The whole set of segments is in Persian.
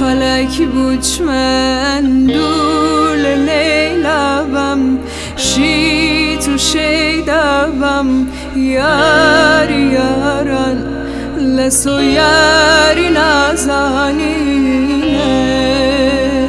فلک بوچ من دول لیلم شی تو شیدم یاری یاران لسو یاری نازنینه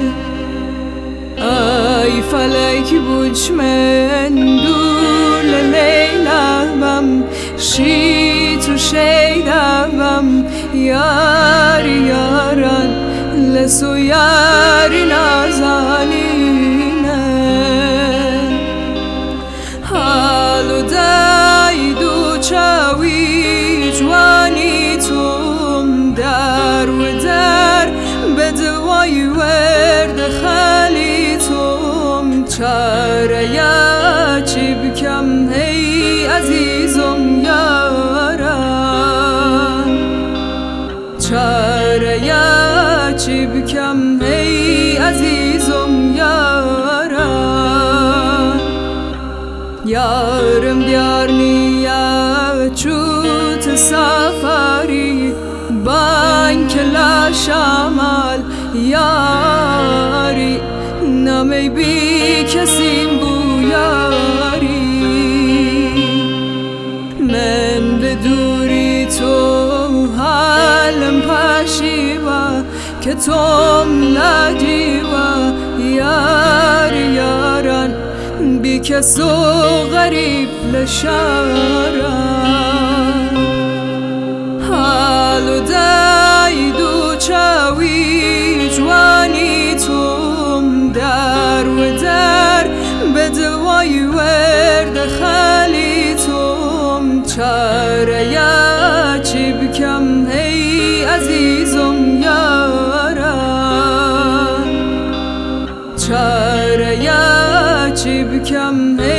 ای فلک بوچ من دول لیلم شی تو شیدم یاری یاران لسو یاری نازنینه حالو دایدو چاوی جوانی توم در و در به دوای ورد خالی توم چاره یا چی بکم ای عزیزم یارم چاره یا چی بکم ای عزیزم یارم یارم دیار نیا چوت سفاری بانک لا شمال یاری نمی بی کسی بو یاری من به دوری تو حالم پشیوا که توم لاجیوا یاری یاران بی کس و غریب لشارم حالو دایدو چاوی جوانی توم در و در به دوای ورد خالی توم چاره یا چی بکم ای عزیزم یارم چاره یا چی بکم